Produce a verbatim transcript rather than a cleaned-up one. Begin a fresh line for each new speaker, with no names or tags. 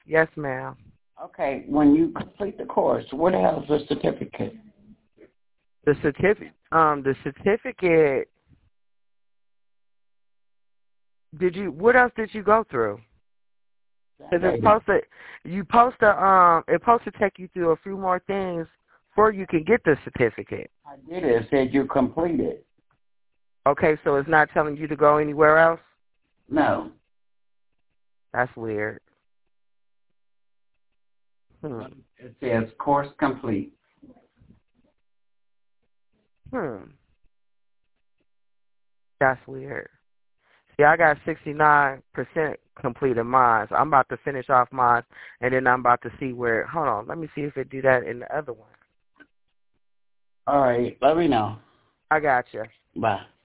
Yes, ma'am.
Okay, when you complete the course, what else is the certificate?
The certificate, um, the certificate, did you, what else did you go through? Because it's supposed to, you supposed to, um, it's supposed to take you through a few more things before you can get the certificate.
I did it. It said you completed.
Okay, so it's not telling you to go anywhere else?
No.
That's weird. Hmm.
It says course complete.
Hmm. That's weird. See, I got sixty-nine percent completed mine. So I'm about to finish off mine, and then I'm about to see where, hold on, let me see if it do that in the other one.
All right, let me know.
I got you.
Bye.